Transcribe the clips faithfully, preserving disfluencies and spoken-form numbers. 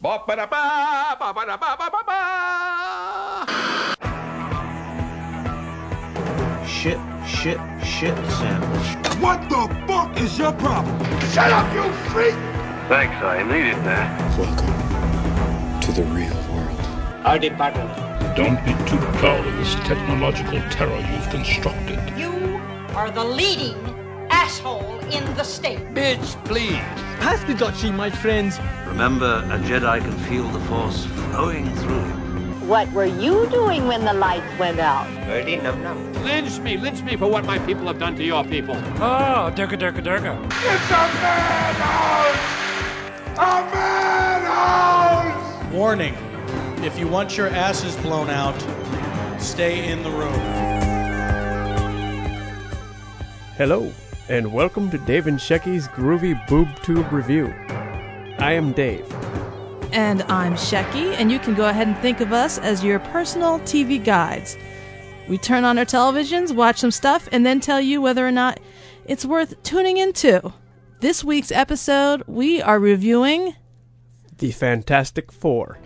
Shit, shit, shit sandwich. What the fuck is your problem? Shut up, you freak! Thanks, I needed that. Welcome to the real world. Our department. Don't be too proud of this technological terror you've constructed. You are the leading asshole in the state. Bitch, please. Pass the Dutchie, my friends. Remember, a Jedi can feel the Force flowing through him. What were you doing when the lights went out? Birdie num num. Lynch me, lynch me for what my people have done to your people. Oh, durka durka durka. It's a madhouse! A madhouse! Warning, if you want your asses blown out, stay in the room. Hello, and welcome to Dave and Shecky's Groovy Boob Tube Review. I am Dave. And I'm Shecky, and you can go ahead and think of us as your personal T V guides. We turn on our televisions, watch some stuff, and then tell you whether or not it's worth tuning into. This week's episode, we are reviewing The Fantastic Four.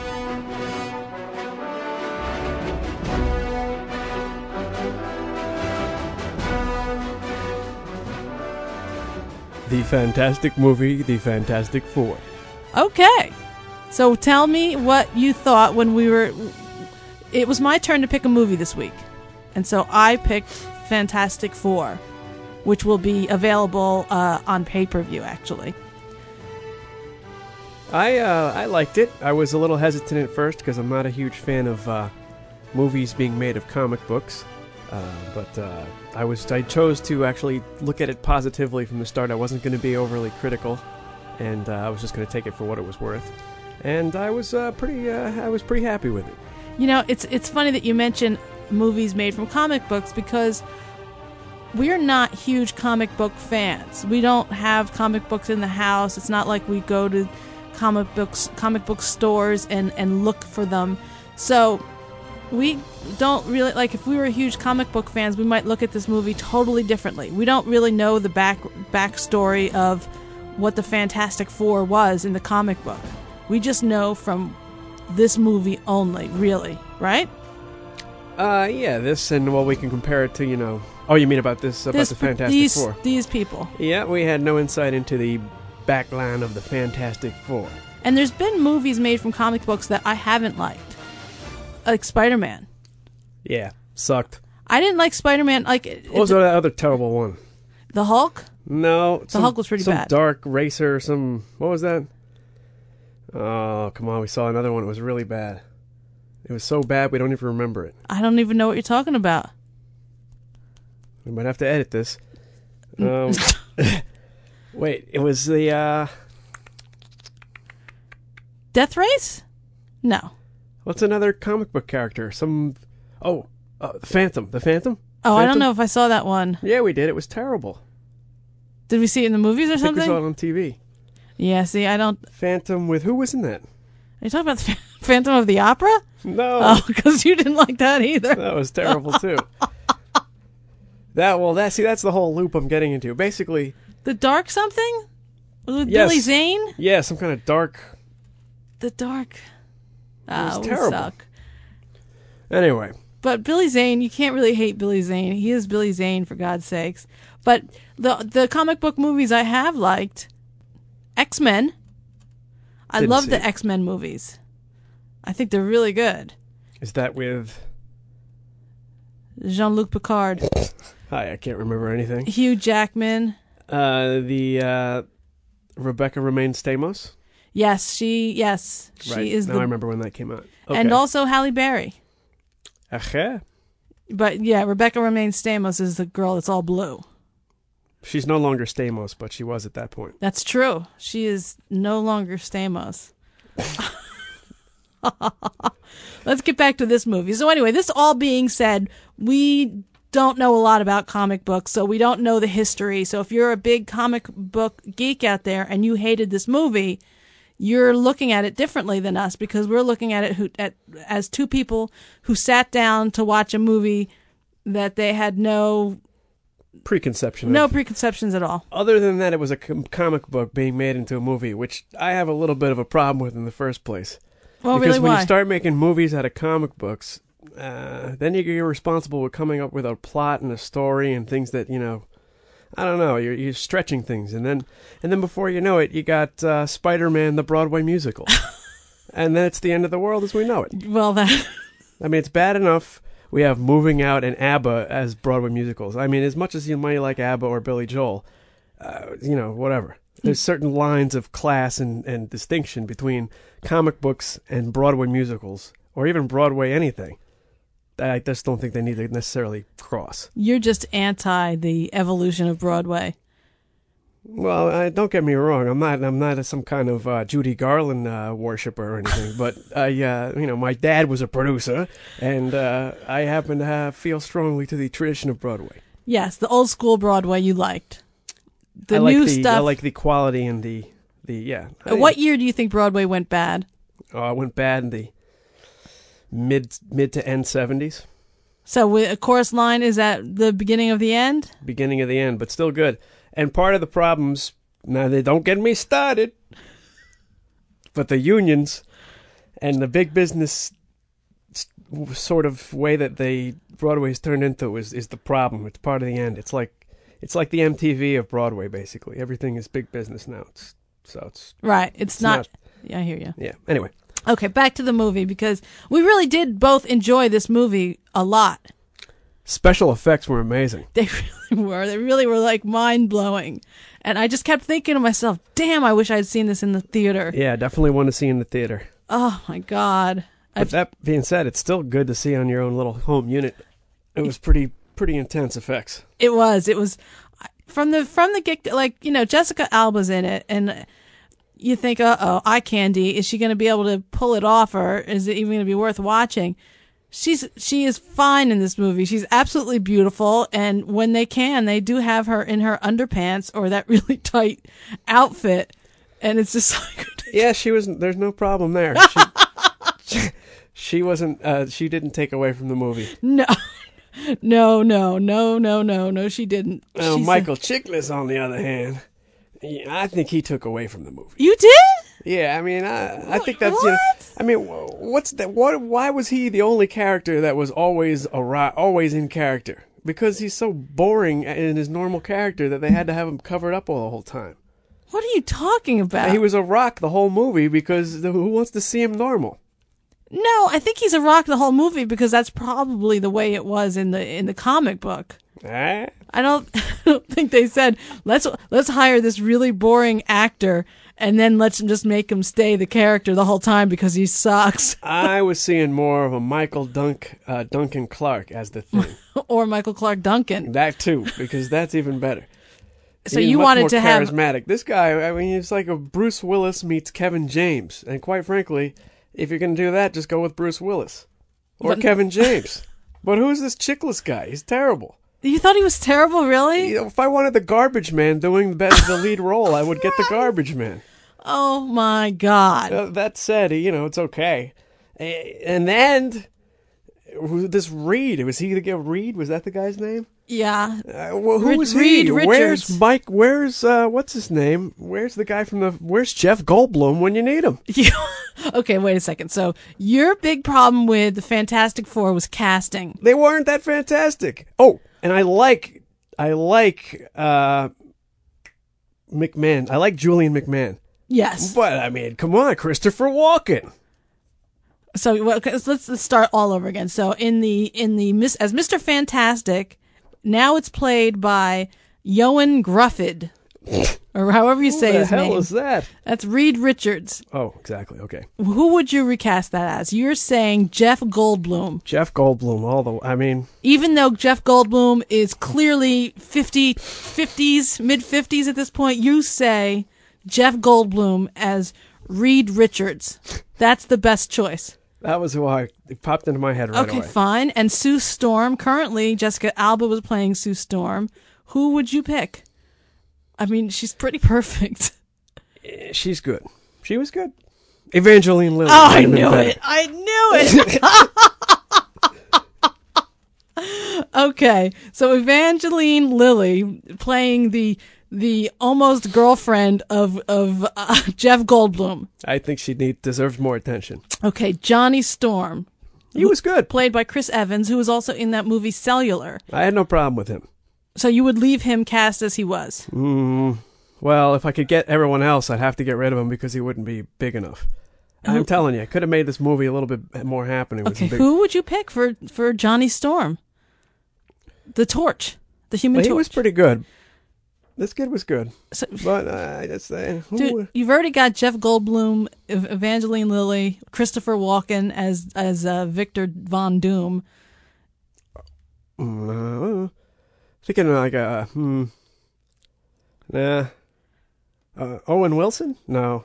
The fantastic movie, The Fantastic Four. Okay. So tell me what you thought when we were... It was my turn to pick a movie this week. And so I picked Fantastic Four, which will be available uh, on pay-per-view, actually. I uh, I liked it. I was a little hesitant at first because I'm not a huge fan of uh, movies being made of comic books. Uh, but uh, I was I chose to actually look at it positively from the start. I wasn't going to be overly critical, and uh, I was just going to take it for what it was worth. And I was uh, pretty uh, I was pretty happy with it. You know, it's it's funny that you mention movies made from comic books because we're not huge comic book fans. We don't have comic books in the house. It's not like we go to comic books comic book stores and, and look for them. So we don't really, like, if we were huge comic book fans, we might look at this movie totally differently. We don't really know the back backstory of what the Fantastic Four was in the comic book. We just know from this movie only, really, right? Uh, yeah, this, and well, we can compare it to, you know... Oh, you mean about this, about this, the Fantastic these, Four? These people. Yeah, we had no insight into the backline of the Fantastic Four. And there's been movies made from comic books that I haven't liked. Like Spider-Man. Yeah, sucked. I didn't like Spider-Man, like... What was that other terrible one? The Hulk? No. The some, Hulk was pretty some bad. Some dark racer, some... What was that? Oh, come on, we saw another one. It was really bad. It was so bad we don't even remember it. I don't even know what you're talking about. We might have to edit this. Um, wait, it was the... Uh... Death Race? No. What's another comic book character? Some... Oh, uh, the Phantom. The Phantom? Oh, Phantom? I don't know if I saw that one. Yeah, we did. It was terrible. Did we see it in the movies or I think something? we saw it on T V. Yeah, see, I don't... Phantom with... Who was in that? Are you talking about the Phantom of the Opera? No. Oh, because you didn't like that either. That was terrible, too. That, well, that, see, that's the whole loop I'm getting into. Basically... The Dark something? Was it with yes. Billy Zane? Yeah, some kind of dark... The Dark... It was oh, terrible. Suck. Anyway. But Billy Zane, you can't really hate Billy Zane. He is Billy Zane, for God's sakes. But the the comic book movies I have liked... X-Men. I Didn't love see the it. X-Men movies. I think they're really good. Is that with... Jean-Luc Picard. Hi, I can't remember anything. Hugh Jackman. Uh, the uh, Rebecca Romaine Stamos? Yes, she, yes. Right. She is now the... I remember when that came out. Okay. And also Halle Berry. Ache. But yeah, Rebecca Romaine Stamos is the girl that's all blue. She's no longer Stamos, but she was at that point. That's true. She is no longer Stamos. Let's get back to this movie. So anyway, this all being said, we don't know a lot about comic books, so we don't know the history. So if you're a big comic book geek out there and you hated this movie, you're looking at it differently than us because we're looking at it who, at, as two people who sat down to watch a movie that they had no preconception. No of, preconceptions at all. Other than that, it was a com- comic book being made into a movie, which I have a little bit of a problem with in the first place. Well, because really, when why? you start making movies out of comic books, uh, then you're responsible with coming up with a plot and a story and things that, you know, I don't know, you're you're stretching things, and then and then before you know it, you got uh, Spider-Man the Broadway musical, and then it's the end of the world as we know it. Well, that I mean, it's bad enough we have Moving Out and ABBA as Broadway musicals. I mean, as much as you might like ABBA or Billy Joel, uh, you know, whatever. There's certain lines of class and, and distinction between comic books and Broadway musicals, or even Broadway anything. I just don't think they need to necessarily cross. You're just anti the evolution of Broadway. Well, I, don't get me wrong. I'm not. I'm not a, some kind of uh, Judy Garland uh, worshiper or anything. But I, uh, you know, my dad was a producer, and uh, I happen to have, feel strongly to the tradition of Broadway. Yes, the old school Broadway you liked. The I like new the, stuff. I like the quality and the the yeah. I, what year do you think Broadway went bad? Oh, it went bad in the mid mid to end seventies. So with a chorus line is at the beginning of the end? Beginning of the end, but still good. And part of the problems, now they don't get me started, but the unions and the big business sort of way that they Broadway's turned into is is the problem. It's part of the end. It's like it's like the M T V of Broadway, basically. Everything is big business now. It's so it's right. It's, it's not, not. Yeah, I hear you. Yeah. Anyway. Okay, back to the movie, because we really did both enjoy this movie a lot. Special effects were amazing. They really were. They really were like mind-blowing. And I just kept thinking to myself, damn, I wish I'd seen this in the theater. Yeah, definitely want to see in the theater. Oh, my God. But I've, that being said, it's still good to see on your own little home unit. It was pretty pretty intense effects. It was. It was. From the, from the get, like, you know, Jessica Alba's in it, and you think, uh-oh, eye candy, is she going to be able to pull it off, or is it even going to be worth watching? She's she is fine in this movie. She's absolutely beautiful, and when they can, they do have her in her underpants or that really tight outfit, and it's just like... Yeah, she was... There's no problem there. She, she, she wasn't... Uh, she didn't take away from the movie. No. No, no, no, no, no, no, she didn't. Oh, She's Michael a- Chiklis, on the other hand... I think he took away from the movie. You did? Yeah, I mean, I, I think that's. You know, I mean, what's that? What? Why was he the only character that was always a always in character? Because he's so boring in his normal character that they had to have him covered up all the whole time. What are you talking about? He was a rock the whole movie because who wants to see him normal? No, I think he's a rock the whole movie because that's probably the way it was in the in the comic book. Eh? I don't, I don't think they said let's let's hire this really boring actor and then let's just make him stay the character the whole time because he sucks. I was seeing more of a Michael Dunk uh, Duncan Clark as the thing, or Michael Clark Duncan. That too, because that's even better. So He's you much wanted more to have charismatic. This guy, I mean, it's like a Bruce Willis meets Kevin James, and quite frankly, if you're going to do that, just go with Bruce Willis or but... Kevin James. But who's this Chiklis guy? He's terrible. You thought he was terrible, really? You know, if I wanted the Garbage Man doing the, the lead role, I would get the Garbage Man. Oh my God! Uh, that said, you know, it's okay. And then this Reed, was he the Reed? Was that the guy's name? Yeah. Uh, well, who Reed, was he? Reed Where's Richards. Mike? Where's uh, what's his name? Where's the guy from the? Where's Jeff Goldblum when you need him? Okay, wait a second. So your big problem with the Fantastic Four was casting. They weren't that fantastic. Oh, and I like, I like uh, McMahon. I like Julian McMahon. Yes, but I mean, come on, Christopher Walken. So well, let's let's start all over again. So in the in the Miss as Mister Fantastic, now it's played by Ioan Gruffudd, or however you say his name. Who the hell name. is that? That's Reed Richards. Oh, exactly. Okay. Who would you recast that as? You're saying Jeff Goldblum. Jeff Goldblum. All the I mean, even though Jeff Goldblum is clearly fifty, fifties, mid fifties at this point, you say Jeff Goldblum as Reed Richards. That's the best choice. That was who I it popped into my head right okay, away. Okay, fine. And Sue Storm. Currently, Jessica Alba was playing Sue Storm. Who would you pick? I mean, she's pretty perfect. She's good. She was good. Evangeline Lilly. Oh, I knew it. I knew it. Okay, so Evangeline Lilly playing the the almost girlfriend of of uh, Jeff Goldblum. I think she need, deserves more attention. Okay, Johnny Storm. He was good. Played by Chris Evans, who was also in that movie Cellular. I had no problem with him. So you would leave him cast as he was? Mm, well, if I could get everyone else, I'd have to get rid of him because he wouldn't be big enough. Who? I'm telling you, I could have made this movie a little bit more happening. Okay, big... who would you pick for, for Johnny Storm? The Torch. The Human well, Torch. He was pretty good. This kid was good. So, but uh, I just say... Uh, dude, you've already got Jeff Goldblum, Evangeline Lilly, Christopher Walken as as uh, Victor Von Doom. Uh, thinking like a... Hmm, nah. Uh, Owen Wilson? No.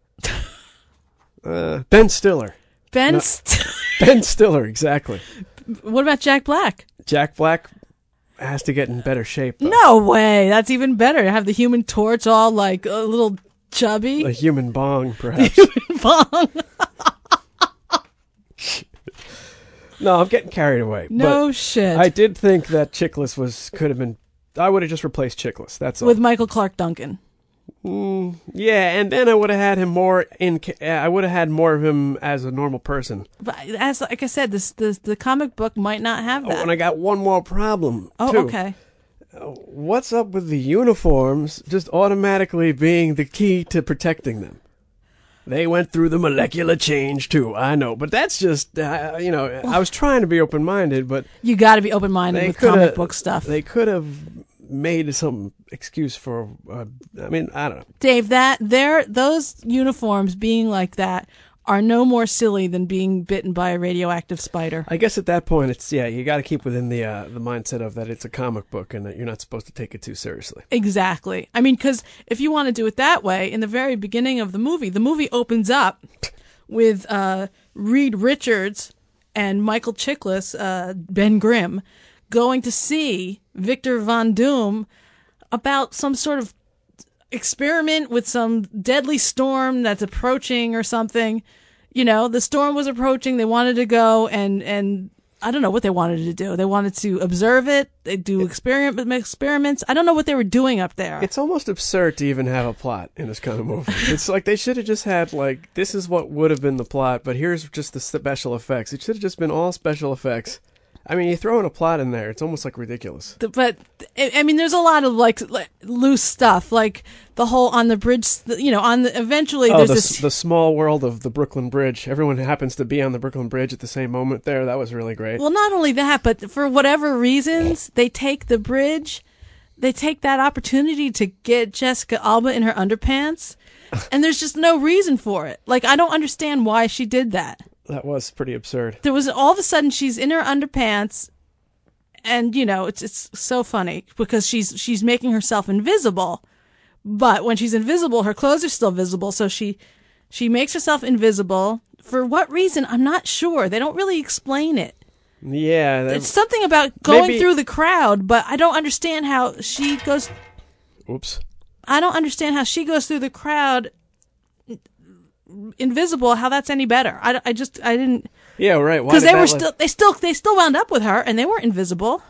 Uh, Ben Stiller. Ben no. St- Ben Stiller, exactly. What about Jack Black? Jack Black has to get in better shape, though. No way. That's even better. Have the Human Torch all like a little chubby. A human bong, perhaps. Human bong. No, I'm getting carried away. No but shit. I did think that Chiklis was could have been. I would have just replaced Chiklis. That's all. With Michael Clark Duncan. Mm, yeah, and then I would have had him more in. I would have had more of him as a normal person. But as like I said, this, this the comic book might not have that. Oh, and I got one more problem. Oh, too. okay. Uh, what's up with the uniforms just automatically being the key to protecting them? They went through the molecular change too. I know, but that's just uh, you know. I was trying to be open minded, but you got to be open minded with comic book stuff. They could have made some excuse for. Uh, I mean, I don't know, Dave. That there, those uniforms being like that are no more silly than being bitten by a radioactive spider. I guess at that point, it's yeah. You got to keep within the uh, the mindset of that it's a comic book and that you're not supposed to take it too seriously. Exactly. I mean, because if you want to do it that way, in the very beginning of the movie, the movie opens up with uh, Reed Richards and Michael Chiklis, uh, Ben Grimm, going to see Victor Von Doom about some sort of experiment with some deadly storm that's approaching or something. You know, the storm was approaching. They wanted to go and, and I don't know what they wanted to do. They wanted to observe it. They do experiment experiments. I don't know what they were doing up there. It's almost absurd to even have a plot in this kind of movie. It's like they should have just had like, this is what would have been the plot, but here's just the special effects. It should have just been all special effects. I mean, you throw in a plot in there, it's almost like ridiculous. But, I mean, there's a lot of, like, like loose stuff, like the whole on the bridge, you know, on the, eventually oh, there's the, this... the small world of the Brooklyn Bridge. Everyone happens to be on the Brooklyn Bridge at the same moment there. That was really great. Well, not only that, but for whatever reasons, they take the bridge, they take that opportunity to get Jessica Alba in her underpants, and there's just no reason for it. Like, I don't understand why she did that. That was pretty absurd. There was all of a sudden she's in her underpants, and you know it's it's so funny because she's she's making herself invisible, but when she's invisible, her clothes are still visible. So she she makes herself invisible for what reason? I'm not sure. They don't really explain it. Yeah, it's something about going maybe... through the crowd, but I don't understand how she goes. Oops. I don't understand how she goes through the crowd invisible, how that's any better. I, I just I didn't yeah right because they were let... still they still they still wound up with her and they weren't invisible,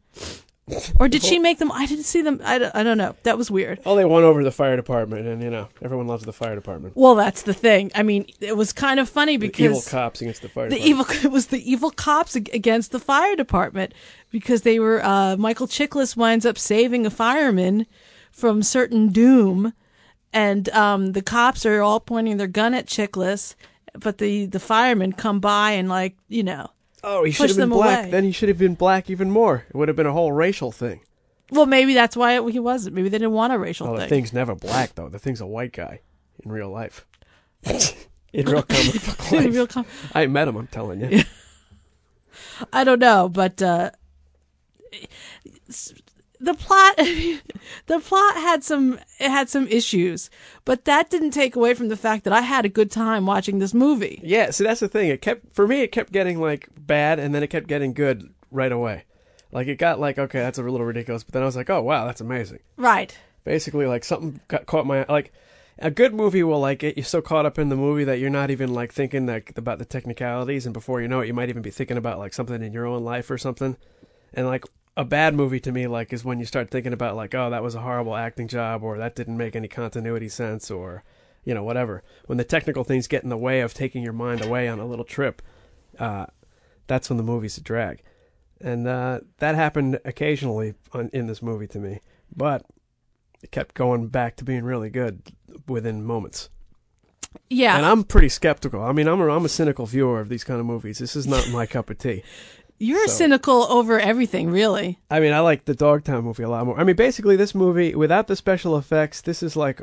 or did she make them? I didn't see them. I, I don't know. That was weird. Oh, they won over the fire department, and you know everyone loves the fire department. Well, that's the thing. I mean, it was kind of funny because the evil cops against the fire the department. evil it was the evil cops against the fire department because they were uh, Michael Chiklis winds up saving a fireman from certain doom. And um, the cops are all pointing their gun at Chiklis, but the, the firemen come by and, like, you know, oh, he push should have been them black. away. Then he should have been black even more. It would have been a whole racial thing. Well, maybe that's why it, he wasn't. Maybe they didn't want a racial oh, thing. The thing's never black, though. The thing's a white guy in real life. in real comic book life. real com- I met him, I'm telling you. I don't know, but uh, the plot the plot had some it had some issues, but that didn't take away from the fact that I had a good time watching this movie. Yeah, see that's the thing. It kept for me it kept getting like bad and then it kept getting good right away. Like it got like okay, that's a little ridiculous, but then I was like, "Oh, wow, that's amazing." Right. Basically like something got caught my like a good movie will like get you so caught up in the movie that you're not even like thinking like about the technicalities, and before you know it you might even be thinking about like something in your own life or something. And like a bad movie to me, like, is when you start thinking about like, oh, that was a horrible acting job, or that didn't make any continuity sense, or you know, whatever. When the technical things get in the way of taking your mind away on a little trip, uh, that's when the movie's a drag. And uh, that happened occasionally on, in this movie to me, but it kept going back to being really good within moments. Yeah. And I'm pretty skeptical. I mean, I'm a, I'm a cynical viewer of these kind of movies. This is not my cup of tea. You're so, cynical over everything, really. I mean, I like the Dogtown movie a lot more. I mean, basically, this movie, without the special effects, this is like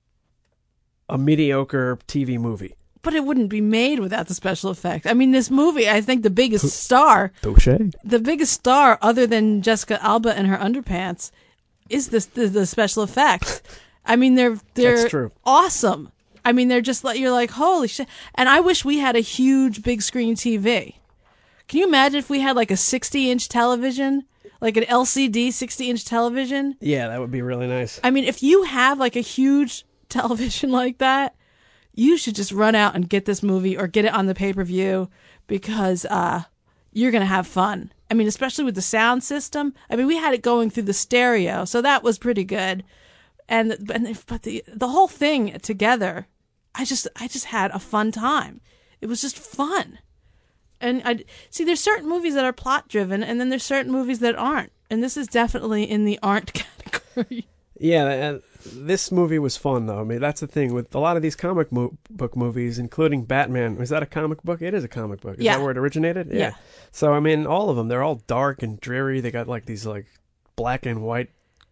a mediocre T V movie. But it wouldn't be made without the special effects. I mean, this movie, I think the biggest star, Touché. the biggest star other than Jessica Alba and her underpants, is this, the, the special effects. I mean, they're they're That's true. awesome. I mean, they're just like, you're like, holy shit. And I wish we had a huge big screen T V. Can you imagine if we had like a sixty inch television, like an L C D sixty inch television? Yeah, that would be really nice. I mean, if you have like a huge television like that, you should just run out and get this movie or get it on the pay-per-view because uh, you're going to have fun. I mean, especially with the sound system. I mean, we had it going through the stereo, so that was pretty good. And, and but the the whole thing together, I just I just had a fun time. It was just fun. And I see there's certain movies that are plot driven, and then there's certain movies that aren't. And this is definitely in the aren't category. Yeah, and this movie was fun, though. I mean, that's the thing with a lot of these comic mo- book movies, including Batman. Is that a comic book? It is a comic book. Is yeah. that where it originated? Yeah. yeah. So, I mean, all of them, they're all dark and dreary. They got, like, these, like, black and white,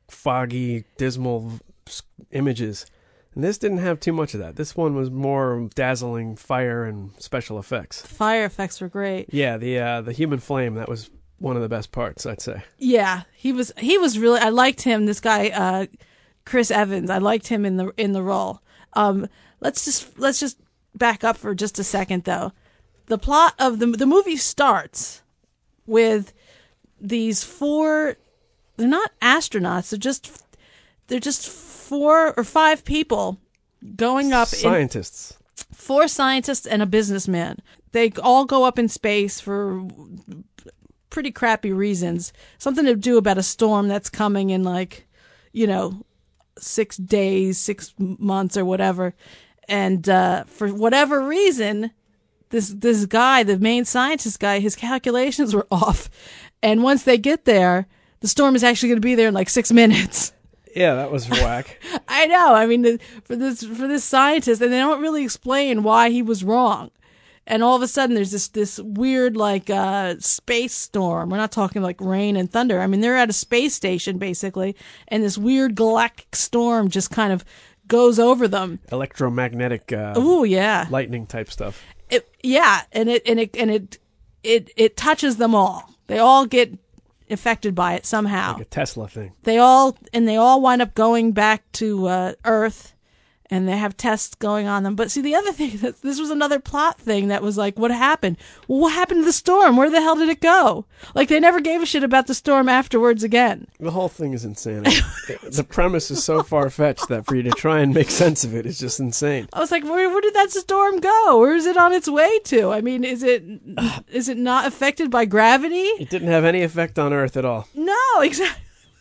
foggy, dismal images. And this didn't have too much of that. This one was more dazzling fire and special effects. The fire effects were great. Yeah, the uh, the human flame, that was one of the best parts, I'd say. Yeah, he was he was really I liked him, this guy uh, Chris Evans. I liked him in the in the role. Um, let's just let's just back up for just a second though. The plot of the the movie starts with these four, they're not astronauts, they're just they're just four or five people going up scientists. In, four scientists and a businessman. They all go up in space for pretty crappy reasons. Something to do about a storm that's coming in like, you know, six days, six months or whatever. And uh, for whatever reason, this this guy, the main scientist guy, his calculations were off. And once they get there, the storm is actually going to be there in like six minutes. Yeah, that was whack. I know. I mean, the, for this for this scientist, and they don't really explain why he was wrong. And all of a sudden, there's this this weird like uh, space storm. We're not talking like rain and thunder. I mean, they're at a space station basically, and this weird galactic storm just kind of goes over them. Electromagnetic. Uh, Ooh, yeah. Lightning type stuff. It, yeah, and it and it and it it it touches them all. They all get affected by it somehow. Like a Tesla thing. They all and they all wind up going back to uh, Earth, and they have tests going on them. But see, the other thing, that this was another plot thing that was like, what happened? Well, what happened to the storm? Where the hell did it go? Like, they never gave a shit about the storm afterwards again. The whole thing is insanity. The premise is so far-fetched that for you to try and make sense of it is just insane. I was like, where, where did that storm go? Where is it on its way to? I mean, is it is it not affected by gravity? It didn't have any effect on Earth at all. No, exactly.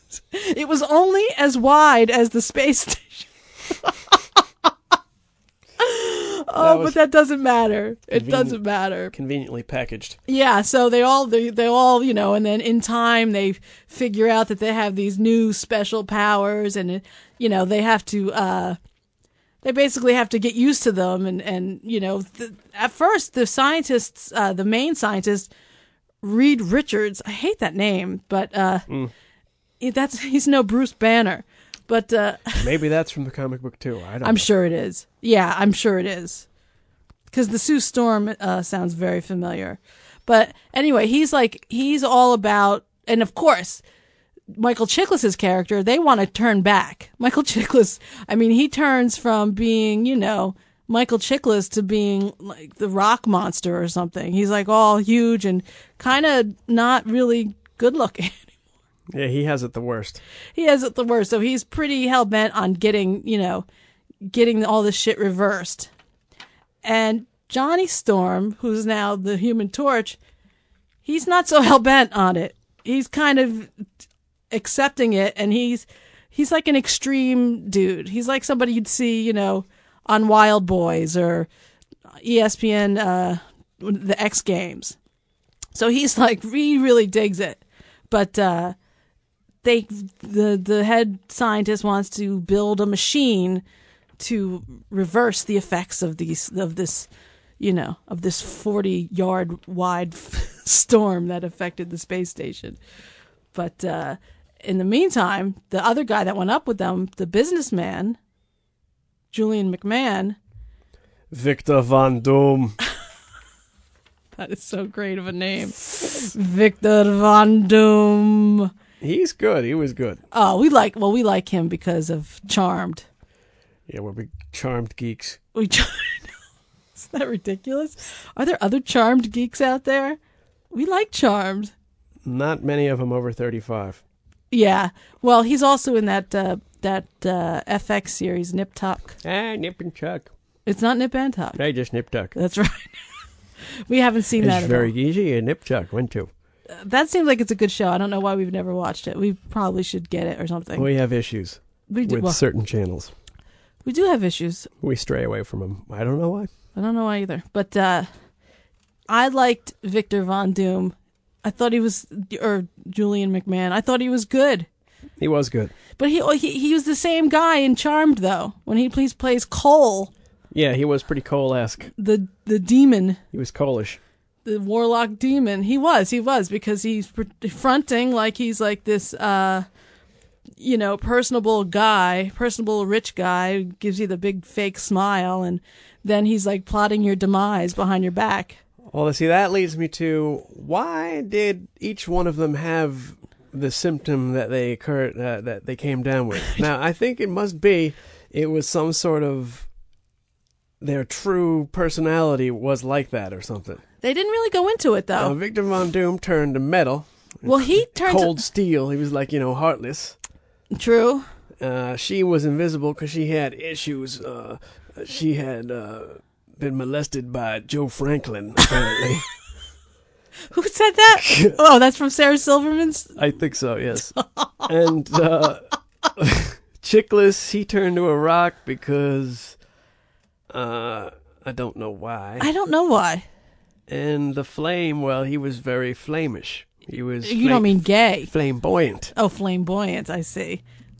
It was only as wide as the space station. Oh, that but that doesn't matter. It doesn't matter. Conveniently packaged. Yeah, so they all, they, they all, you know, and then in time they figure out that they have these new special powers, and, you know, they have to, uh, they basically have to get used to them. And, and you know, the, at first the scientists, uh, the main scientist, Reed Richards, I hate that name, but uh, mm. that's he's no Bruce Banner. But uh, maybe that's from the comic book too. I don't. I'm know. sure it is. Yeah, I'm sure it is. Because the Sue Storm uh, sounds very familiar. But anyway, he's like he's all about, and of course, Michael Chiklis' character. They want to turn back. Michael Chiklis. I mean, he turns from being, you know, Michael Chiklis to being like the rock monster or something. He's like all huge and kind of not really good looking. Yeah, he has it the worst. He has it the worst. So he's pretty hell-bent on getting, you know, getting all this shit reversed. And Johnny Storm, who's now the Human Torch, he's not so hell-bent on it. he's kind of accepting it, and he's he's like an extreme dude. He's like somebody you'd see, you know, on Wild Boys or E S P N, uh, the X Games. So he's like, he really digs it. But uh, they, the the head scientist wants to build a machine to reverse the effects of these of this, you know, of this forty yard wide storm that affected the space station. But uh, in the meantime, the other guy that went up with them, the businessman, Julian McMahon, Victor Von Doom. That is so great of a name. Victor Von Doom. He's good. He was good. Oh, we like, well, we like him because of Charmed. Yeah, we're big Charmed geeks. We Isn't that ridiculous? Are there other Charmed geeks out there? We like Charmed. Not many of them over thirty-five. Yeah. Well, he's also in that uh, that uh, F X series, Nip Tuck. Ah, Nip and Tuck. It's not Nip and Tuck. Hey, just Nip Tuck. That's right. We haven't seen it's that at very all. easy. And Nip Tuck went to. Uh, that seems like it's a good show. I don't know why we've never watched it. We probably should get it or something. We have issues we do, with well, certain channels. We do have issues. We stray away from them. I don't know why. I don't know why either. But uh, I liked Victor Von Doom. I thought he was, or Julian McMahon. I thought he was good. He was good. But he he, he was the same guy in Charmed, though. When he plays, plays Cole. Yeah, he was pretty Cole-esque. The the demon. He was Cole-ish. The warlock demon. He was. He was because he's fronting like he's like this, uh, you know, personable guy, personable rich guy who gives you the big fake smile, and then he's like plotting your demise behind your back. Well, see, that leads me to why did each one of them have the symptom that they occurred, uh, that they came down with? Now, I think it must be it was some sort of their true personality was like that or something. They didn't really go into it, though. Uh, Victor Von Doom turned to metal. Well, he turned cold to... steel. He was like, you know, heartless. True. Uh, she was invisible because she had issues. Uh, she had uh, been molested by Joe Franklin, apparently. Who said that? Oh, that's from Sarah Silverman's? I think so, yes. And uh, Chickless, he turned to a rock because uh, I don't know why. I don't know why. And the Flame, well, he was very flamish. He was. You don't mean gay? Flamboyant. Oh, flamboyant. I see.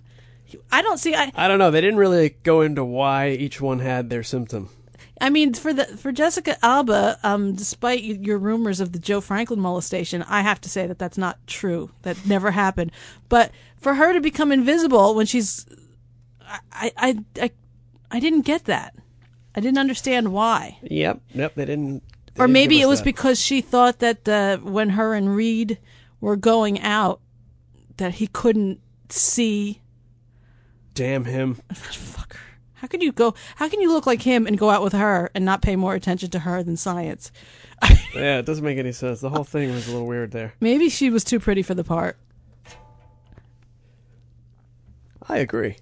I don't see. I. I don't know. They didn't really go into why each one had their symptom. I mean, for the for Jessica Alba, um, despite your rumors of the Joe Franklin molestation, I have to say that that's not true. That never happened. But for her to become invisible when she's, I, I, I, I didn't get that. I didn't understand why. Yep. Yep. They didn't. They or didn't maybe it was that. because she thought that uh, when her and Reed were going out, that he couldn't see. Damn him. Fucker. How can you go? How can you look like him and go out with her and not pay more attention to her than science? Yeah, it doesn't make any sense. The whole thing was a little weird there. Maybe she was too pretty for the part. I agree.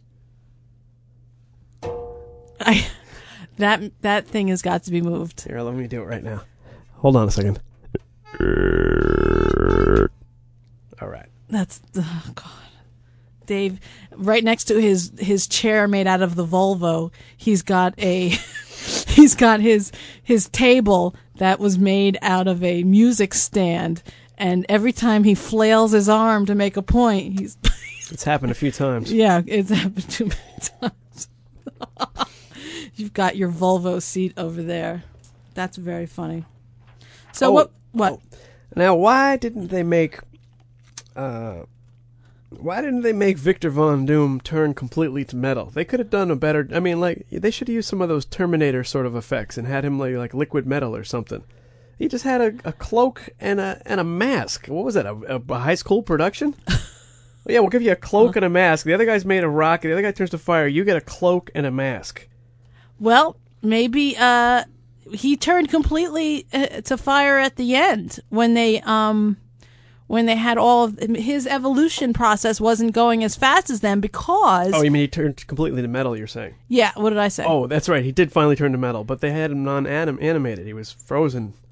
I that that thing has got to be moved. Here, let me do it right now. Hold on a second. All right. That's oh God. Dave, right next to his, his chair made out of the Volvo, he's got a he's got his his table that was made out of a music stand, and every time he flails his arm to make a point, he's it's happened a few times. Yeah, it's happened too many times. You've got your Volvo seat over there. That's very funny. So oh, what what? Oh. Now, why didn't they make uh Why didn't they make Victor Von Doom turn completely to metal? They could have done a better... I mean, like, they should have used some of those Terminator sort of effects and had him like, like liquid metal or something. He just had a, a cloak and a and a mask. What was that, a, a high school production? Well, yeah, we'll give you a cloak and a mask. The other guy's made a rocket. The other guy turns to fire. You get a cloak and a mask. Well, maybe uh, he turned completely uh, to fire at the end when they... um. When they had all of his evolution process wasn't going as fast as them because... Oh, you mean he turned completely to metal, you're saying? Yeah, what did I say? Oh, that's right. He did finally turn to metal, but they had him non-animated. He was frozen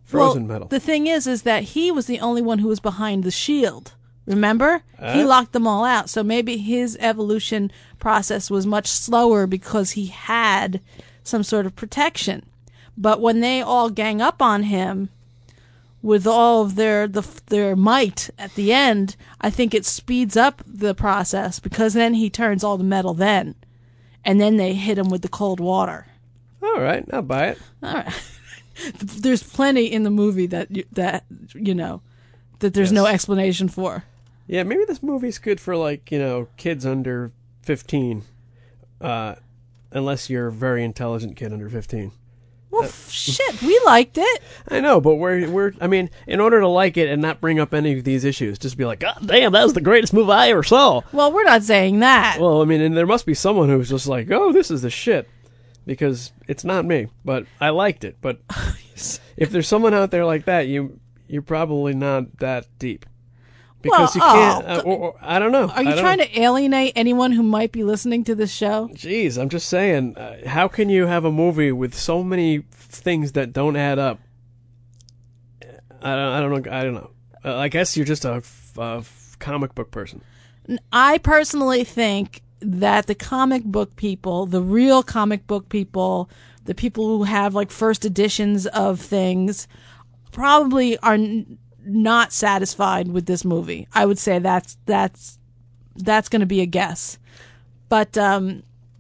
Frozen well, metal. The thing is, is that he was the only one who was behind the shield. Remember? Uh, he locked them all out. So maybe his evolution process was much slower because he had some sort of protection. But when they all gang up on him with all of their the, their might at the end, I think it speeds up the process because then he turns all the metal then. And then they hit him with the cold water. All right, I'll buy it. All right. There's plenty in the movie that, you, that you know, that there's yes. no explanation for. Yeah, maybe this movie's good for, like, you know, kids under fifteen. Uh, unless you're a very intelligent kid under fifteen. Well, uh, shit, we liked it. I know, but we're, we're, I mean, in order to like it and not bring up any of these issues, just be like, God damn, that was the greatest movie I ever saw. Well, we're not saying that. Well, I mean, and there must be someone who's just like, oh, this is the shit. Because it's not me, but I liked it. But if there's someone out there like that, you, you're probably not that deep. Because well, you can't, oh, uh, or, or, I don't know. Are you trying know. to alienate anyone who might be listening to this show? Jeez, I'm just saying, uh, how can you have a movie with so many things that don't add up? I don't, I don't know. I don't know. Uh, I guess you're just a, a comic book person. I personally think that the comic book people, the real comic book people, the people who have like first editions of things, probably are n- not satisfied with this movie. I would say that's that's that's going to be a guess. But um,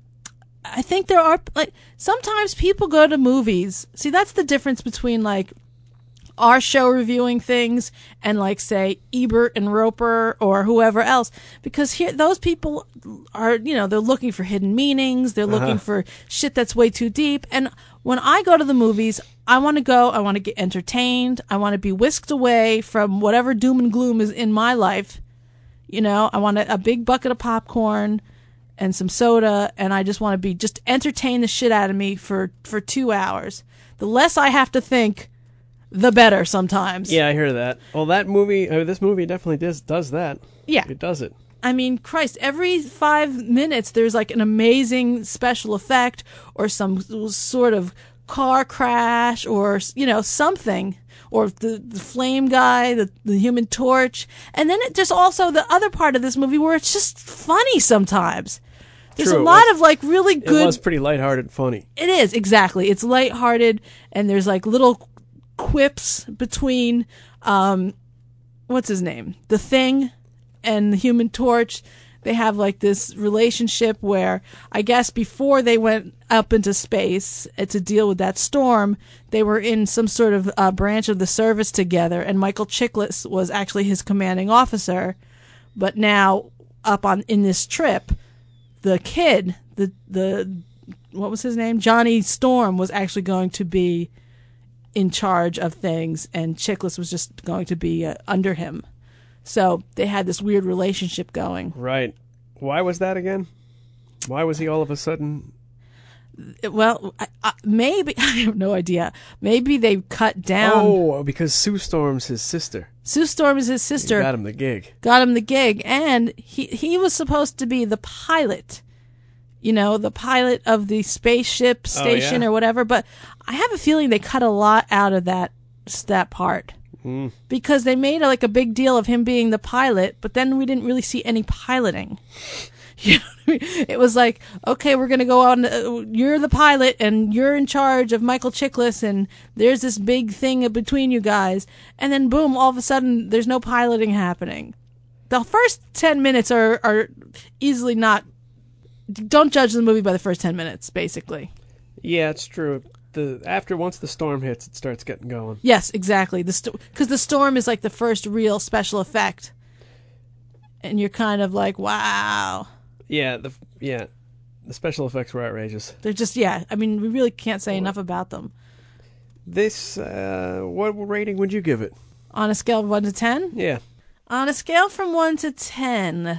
I think there are like sometimes people go to movies. See, that's the difference between like our show reviewing things and like say Ebert and Roper or whoever else, because here those people are, you know, they're looking for hidden meanings, they're looking uh-huh. for shit that's way too deep. And when I go to the movies, I want to go, I want to get entertained, I want to be whisked away from whatever doom and gloom is in my life. You know, I want a, a big bucket of popcorn and some soda, and I just want to be just entertain the shit out of me for for two hours. The less I have to think, the better sometimes. Yeah, I hear that. Well, that movie, uh, this movie definitely does does that. Yeah. It does it. I mean, Christ, every five minutes there's like an amazing special effect or some sort of car crash or, you know, something. Or the, the flame guy, the, the human torch. And then it just also the other part of this movie where it's just funny sometimes. There's True, a lot was, of like really good. It was pretty lighthearted funny. It is, exactly. It's lighthearted and there's like little quips between um what's his name the Thing and the Human Torch. They have like this relationship where I guess before they went up into space to deal with that storm, they were in some sort of uh, branch of the service together, and Michael Chiklis was actually his commanding officer. But now up on in this trip, the kid, the the what was his name, Johnny Storm, was actually going to be in charge of things, and Chiklis was just going to be uh, under him. So they had this weird relationship going. Right. Why was that again? Why was he all of a sudden? Well, I, I, maybe, I have no idea. Maybe they cut down. Oh, because Sue Storm's his sister. Sue Storm is his sister. He got him the gig. Got him the gig. And he, he was supposed to be the pilot. You know, the pilot of the spaceship station oh, yeah? or whatever. But I have a feeling they cut a lot out of that that part. Mm. Because they made like a big deal of him being the pilot, but then we didn't really see any piloting. You know what I mean? It was like, okay, we're going to go on, uh, you're the pilot and you're in charge of Michael Chiklis and there's this big thing between you guys. And then boom, all of a sudden there's no piloting happening. The first ten minutes are, are easily not, don't judge the movie by the first ten minutes, basically. Yeah, it's true. The, after once the storm hits, it starts getting going. Yes, exactly. The sto- 'cause the storm is like the first real special effect, and you're kind of like, wow. Yeah, the yeah, the special effects were outrageous. They're just yeah. I mean, we really can't say enough about them. This, uh, what rating would you give it? On a scale of one to ten? Yeah. On a scale from one to ten,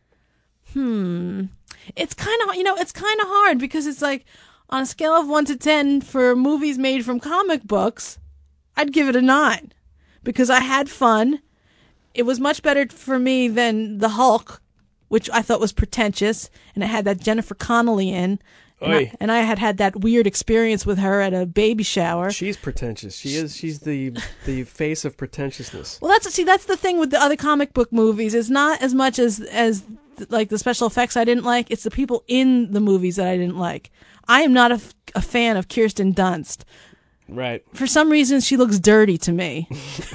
hmm, it's kind of you know it's kind of hard because it's like. On a scale of one to ten for movies made from comic books, I'd give it a nine. Because I had fun. It was much better for me than The Hulk, which I thought was pretentious. And it had that Jennifer Connelly in. And I, and I had had that weird experience with her at a baby shower. She's pretentious. She is. She's the the face of pretentiousness. Well, that's see, that's the thing with the other comic book movies. It's not as much as as like the special effects I didn't like. It's the people in the movies that I didn't like. I am not a, a fan of Kirsten Dunst. Right. For some reason, she looks dirty to me.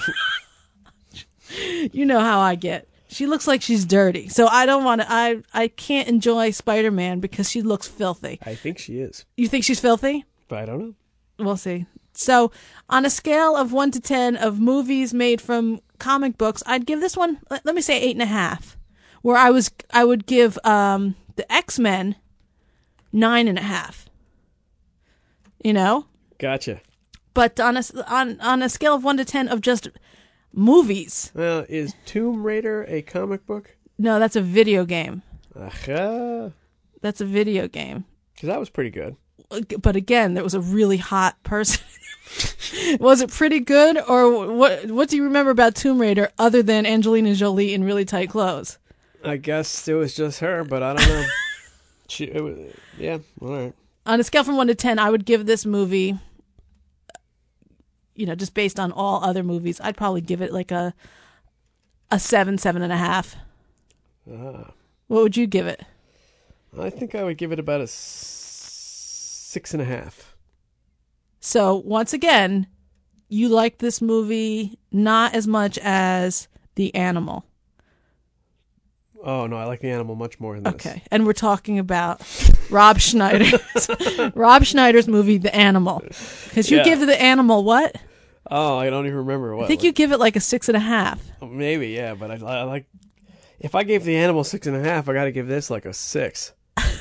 You know how I get. She looks like she's dirty. So I don't want to, I, I can't enjoy Spider-Man because she looks filthy. I think she is. You think she's filthy? But I don't know. We'll see. So on a scale of one to ten of movies made from comic books, I'd give this one, let, let me say eight and a half. Where I was, I would give um, the X-Men nine and a half. You know? Gotcha. But on a, on, on a scale of one to ten of just movies. Well, is Tomb Raider a comic book? No, that's a video game. Aha. That's a video game. Because that was pretty good. But again, there was a really hot person. Was it pretty good? Or what What do you remember about Tomb Raider other than Angelina Jolie in really tight clothes? I guess it was just her, but I don't know. she, it was, yeah, all right. On a scale from one to ten, I would give this movie... You know, just based on all other movies, I'd probably give it like a a seven, seven and a half. Ah. What would you give it? I think I would give it about a s- six and a half. So once again, you like this movie not as much as The Animal. Oh no, I like The Animal much more than this. Okay, and we're talking about Rob Schneider's Rob Schneider's movie, The Animal. Because you Yeah. give The Animal what? Oh, I don't even remember what. I think like, you give it like a six and a half. Maybe, yeah, but I, I like. If I gave The Animal six and a half, I got to give this like a six.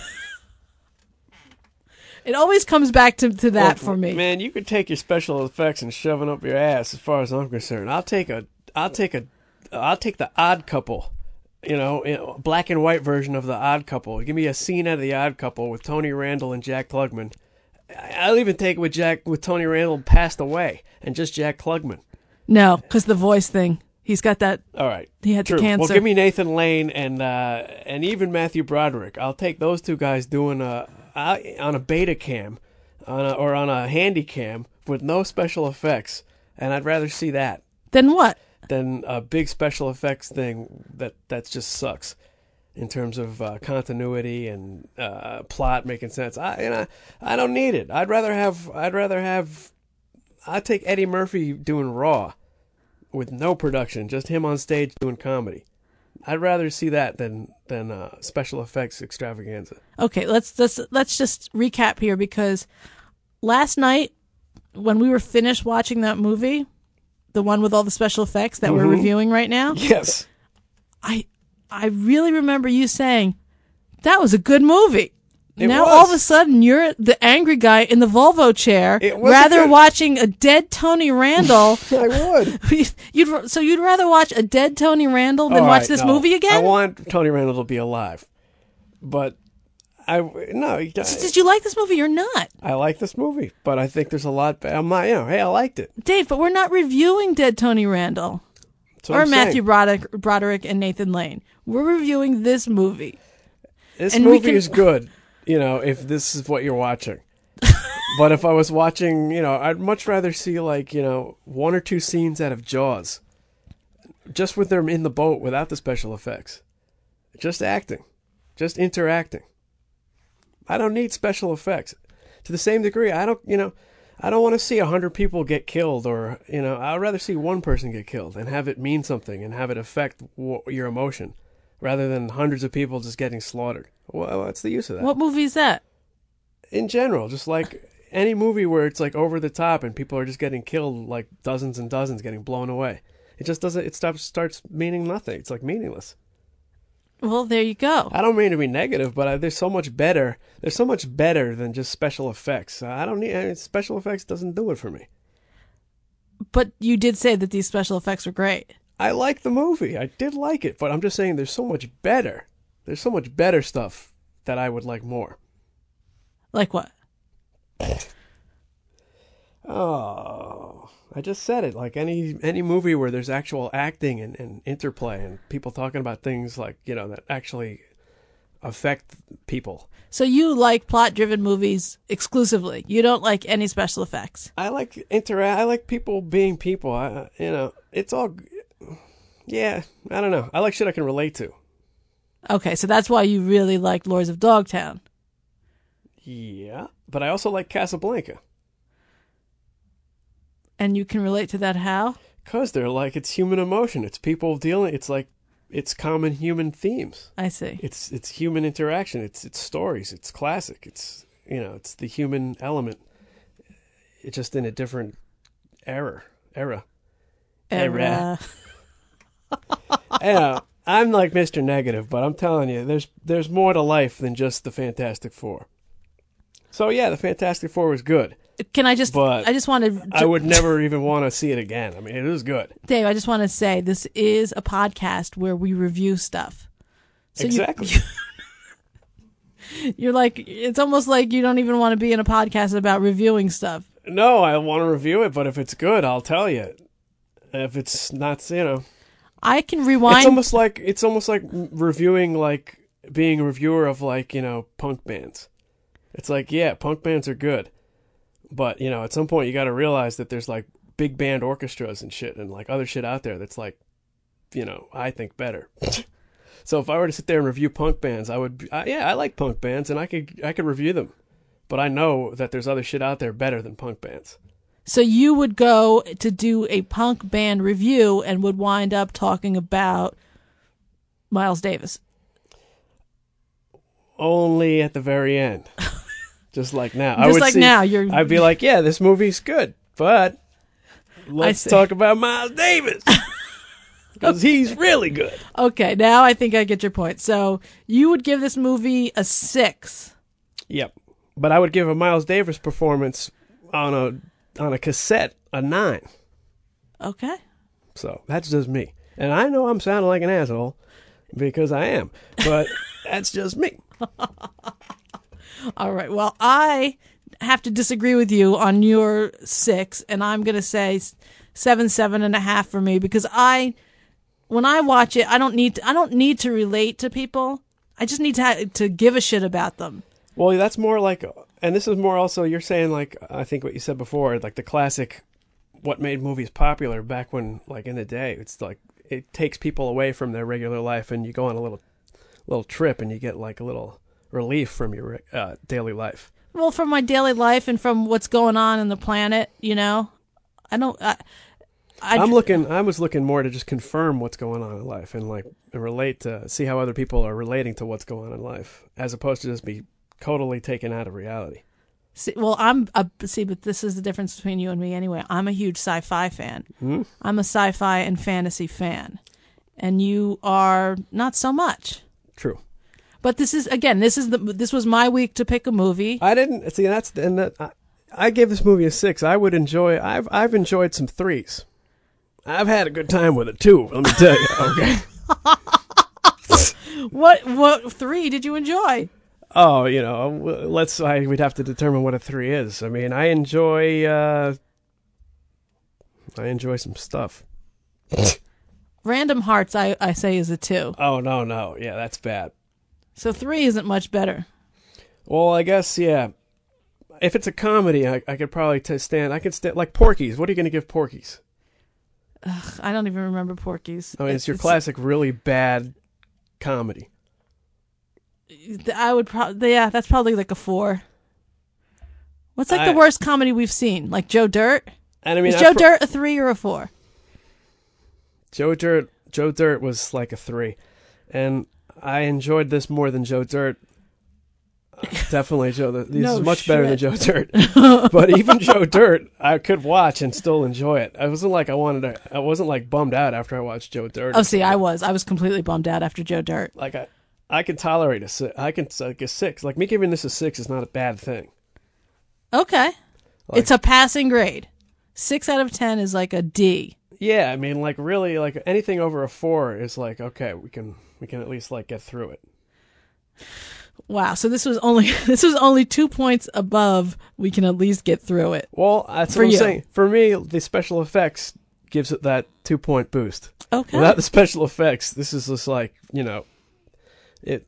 It always comes back to, to that Well, for me. Man, you could take your special effects and shove it up your ass. As far as I'm concerned, I'll take a, I'll take a, I'll take the Odd Couple. You know, you know, black and white version of The Odd Couple. Give me a scene out of The Odd Couple with Tony Randall and Jack Klugman. I'll even take it with Jack with Tony Randall passed away and just Jack Klugman. No, because the voice thing. He's got that. All right, he had true. the cancer. Well, give me Nathan Lane and uh, and even Matthew Broderick. I'll take those two guys doing a uh, on a beta cam, on a, or on a handy cam with no special effects, and I'd rather see that. Then what? Than a big special effects thing that that just sucks. In terms of uh, continuity and uh, plot making sense, I you know I don't need it. I'd rather have I'd rather have I'd take Eddie Murphy doing Raw with no production, just him on stage doing comedy. I'd rather see that than than uh, special effects extravaganza. Okay, let's let's let's just recap here because last night when we were finished watching that movie, the one with all the special effects that mm-hmm. we're reviewing right now, yes, I. I really remember you saying, that was a good movie. It now was. all of a sudden you're the angry guy in the Volvo chair It was rather good... watching a dead Tony Randall. I would. you'd, so you'd rather watch a dead Tony Randall than all watch right, this no. movie again? I want Tony Randall to be alive. But I no. I, so did you like this movie or not? I like this movie, but I think there's a lot. I'm not, you know, hey, I liked it. Dave, but we're not reviewing dead Tony Randall. Or I'm Matthew saying. Broderick, Broderick and Nathan Lane. We're reviewing this movie. This and movie can... is good, you know, if this is what you're watching. But if I was watching, you know, I'd much rather see, like, you know, one or two scenes out of Jaws. Just with them in the boat without the special effects. Just acting. Just interacting. I don't need special effects. To the same degree, I don't, you know... I don't want to see a hundred people get killed, or you know, I'd rather see one person get killed and have it mean something and have it affect w- your emotion, rather than hundreds of people just getting slaughtered. Well, what's the use of that? What movie is that? In general, just like any movie where it's like over the top and people are just getting killed, like dozens and dozens getting blown away. It just doesn't. It stops starts meaning nothing. It's like meaningless. Well, there you go. I don't mean to be negative, but I, there's so much better. There's so much better than just special effects. I don't need I mean, special effects. Doesn't do it for me. But you did say that these special effects were great. I like the movie. I did like it, but I'm just saying there's so much better. There's so much better stuff that I would like more. Like what? Oh, I just said it. Like any any movie where there's actual acting and, and interplay and people talking about things like, you know, that actually affect people. So you like plot-driven movies exclusively. You don't like any special effects. I like inter. I like people being people. I, you know, it's all. Yeah, I don't know. I like shit I can relate to. Okay, so that's why you really liked Lords of Dogtown. Yeah, but I also like Casablanca. And you can relate to that how? Because they're like, it's human emotion. It's people dealing. It's like, it's common human themes. I see. It's it's human interaction. It's it's stories. It's classic. It's, you know, it's the human element. It's just in a different era. Era. Era. You know, I'm like Mister Negative, but I'm telling you, there's there's more to life than just the Fantastic Four. So yeah, the Fantastic Four was good. Can I just? But I just want to. I would never even want to see it again. I mean, it was good. Dave, I just want to say this is a podcast where we review stuff. So exactly. You, you're like, it's almost like you don't even want to be in a podcast about reviewing stuff. No, I want to review it, but if it's good, I'll tell you. If it's not, you know, I can rewind. It's almost like it's almost like reviewing, like being a reviewer of, like, you know, punk bands. It's like, yeah, punk bands are good. But, you know, at some point you got to realize that there's, like, big band orchestras and shit and, like, other shit out there that's, like, you know, I think better. So if I were to sit there and review punk bands, I would, uh, yeah, I like punk bands and I could I could review them. But I know that there's other shit out there better than punk bands. So you would go to do a punk band review and would wind up talking about Miles Davis. Only at the very end. Just like now. Just I would like see, now. You're... I'd be like, yeah, this movie's good, but let's talk about Miles Davis. Because he's really good. Okay, now I think I get your point. So you would give this movie a six. Yep. But I would give a Miles Davis performance on a on a cassette a nine. Okay. So that's just me. And I know I'm sounding like an asshole because I am. But that's just me. All right. Well, I have to disagree with you on your six, and I'm going to say seven, seven and a half for me because I, when I watch it, I don't need to, I don't need to relate to people. I just need to ha- to give a shit about them. Well, that's more like, and this is more also, you're saying, like, I think what you said before, like the classic, what made movies popular back when, like, in the day. It's like, it takes people away from their regular life and you go on a little, little trip and you get like a little relief from your uh, daily life. Well, from my daily life and from what's going on in the planet, you know, I don't. I, I, I'm looking. I was looking more to just confirm what's going on in life and like relate to see how other people are relating to what's going on in life, as opposed to just be totally taken out of reality. See, well, I'm a, see, but this is the difference between you and me. Anyway, I'm a huge sci-fi fan. Hmm? I'm a sci-fi and fantasy fan, and you are not so much. True. But this is again. This is the. This was my week to pick a movie. I didn't see that's and that. I, I gave this movie a six. I would enjoy. I've I've enjoyed some threes. I've had a good time with it too. Let me tell you. Okay. What what three did you enjoy? Oh, you know, let's. I, we'd have to determine what a three is. I mean, I enjoy. Uh, I enjoy some stuff. Random Hearts, I I say is a two. Oh no no yeah, that's bad. So three isn't much better. Well, I guess, yeah. If it's a comedy, I, I could probably t- stand. I could stand like Porky's. What are you going to give Porky's? Ugh, I don't even remember Porky's. I mean, it's your it's, classic, really bad comedy. I would probably, yeah, that's probably like a four. What's like I, the worst comedy we've seen? Like Joe Dirt? And I mean, is Joe pro- Dirt a three or a four? Joe Dirt. Joe Dirt was like a three, and I enjoyed this more than Joe Dirt. Uh, definitely, Joe. This no is much shit. better than Joe Dirt. But even Joe Dirt, I could watch and still enjoy it. I wasn't like I wanted to. I wasn't like bummed out after I watched Joe Dirt. Oh, see, I was. I was completely bummed out after Joe Dirt. Like I, I can tolerate a six. I can like a six. Like me giving this a six is not a bad thing. Okay, like, it's a passing grade. Six out of ten is like a D. Yeah, I mean, like really, like anything over a four is like okay, we can we can at least like get through it. Wow, so this was only this was only two points above. We can at least get through it. Well, that's for what I'm you. saying. For me, the special effects gives it that two point boost. Okay. Without the special effects, this is just like you know, it.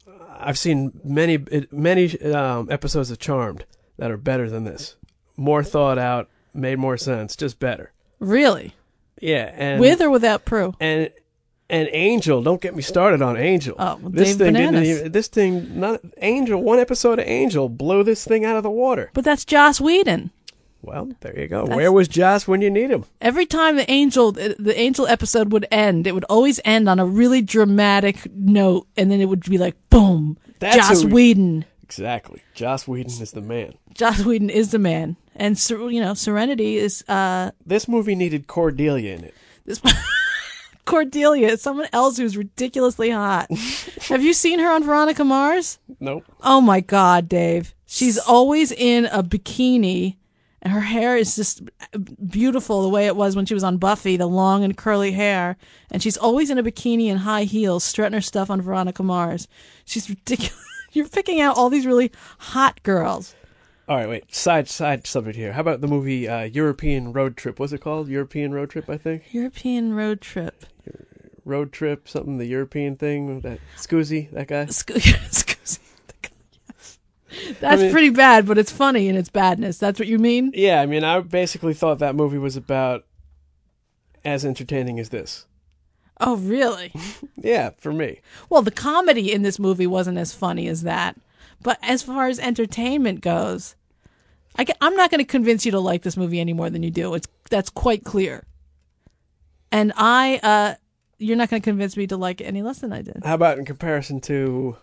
I've seen many many um, episodes of Charmed that are better than this. More thought out, made more sense, just better. Really? Yeah. And, with or without Prue? And and Angel, don't get me started on Angel. Oh, well, this Dave thing Bananas. didn't even, this thing, not Angel. One episode of Angel blew this thing out of the water. But that's Joss Whedon. Well, there you go. That's, Where was Joss when you need him? Every time the Angel the Angel episode would end, it would always end on a really dramatic note, and then it would be like, boom, That's Joss who, Whedon. Exactly. Joss Whedon is the man. Joss Whedon is the man. And, you know, Serenity is... Uh, this movie needed Cordelia in it. This Cordelia is someone else who's ridiculously hot. Have you seen her on Veronica Mars? Nope. Oh, my God, Dave. She's always in a bikini, and her hair is just beautiful the way it was when she was on Buffy, the long and curly hair. And she's always in a bikini and high heels, strutting her stuff on Veronica Mars. She's ridiculous. You're picking out all these really hot girls. All right, wait. Side side subject here. How about the movie uh, European Road Trip? What's it called? European Road Trip, I think. European Road Trip. Road Trip, something. The European thing. That Scoozy, that guy. Sco- Scoozy, that guy. Yes. That's I mean, pretty bad, but it's funny in its badness. That's what you mean? Yeah, I mean, I basically thought that movie was about as entertaining as this. Oh, really? Yeah, for me. Well, the comedy in this movie wasn't as funny as that. But as far as entertainment goes, I am not going to convince you to like this movie any more than you do. It's that's quite clear. And I, uh, you're not going to convince me to like it any less than I did. How about in comparison to,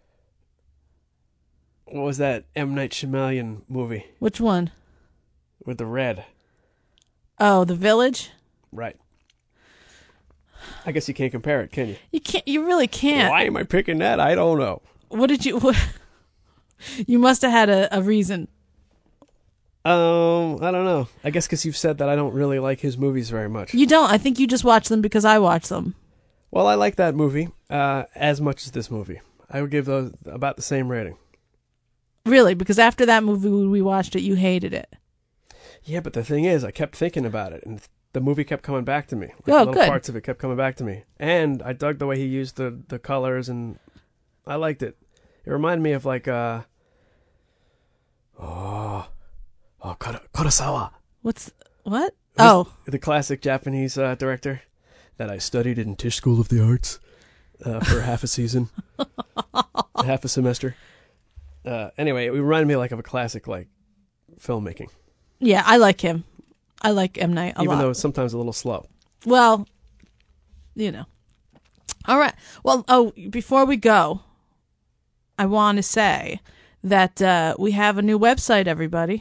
what was that M. Night Shyamalan movie? Which one? With the red. Oh, The Village? Right. I guess you can't compare it, can you? You can't. You really can't. Why am I picking that? I don't know. What did you... What, you must have had a, a reason. Um, I don't know. I guess because you've said that I don't really like his movies very much. You don't. I think you just watch them because I watch them. Well, I like that movie uh, as much as this movie. I would give those about the same rating. Really? Because after that movie when we watched it, you hated it. Yeah, but the thing is, I kept thinking about it, and the movie kept coming back to me. Like, oh, little good. Parts of it kept coming back to me. And I dug the way he used the, the colors, and I liked it. It reminded me of like, uh, oh, oh, Kurosawa. What's, what? Oh. The classic Japanese uh, director that I studied in Tisch School of the Arts uh, for half a season, half a semester. Uh, anyway, it reminded me like of a classic like filmmaking. Yeah, I like him. I like M. Night a Even lot. though it's sometimes a little slow. Well, you know. All right. Well, oh, before we go, I want to say that uh, we have a new website, everybody.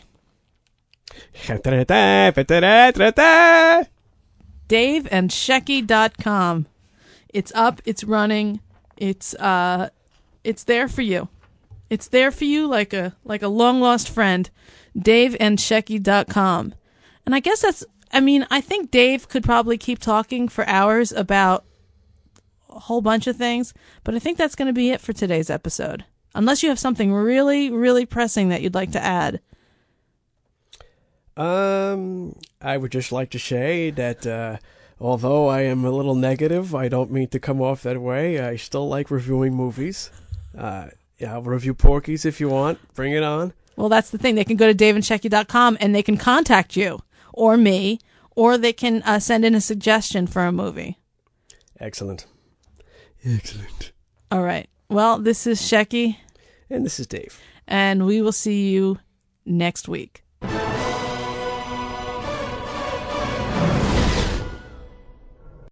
Dave and Shecky dot com. It's up, it's running, it's uh it's there for you. It's there for you like a like a long lost friend. Dave and Shecky dot com. And I guess that's I mean, I think Dave could probably keep talking for hours about a whole bunch of things, but I think that's going to be it for today's episode. Unless you have something really, really pressing that you'd like to add. Um, I would just like to say that uh, although I am a little negative, I don't mean to come off that way. I still like reviewing movies. Uh, yeah, I'll review Porky's if you want. Bring it on. Well, that's the thing. They can go to Dave and Shecky dot com and they can contact you or me, or they can uh, send in a suggestion for a movie. Excellent. Excellent. All right. Well, this is Shecky. And this is Dave. And we will see you next week.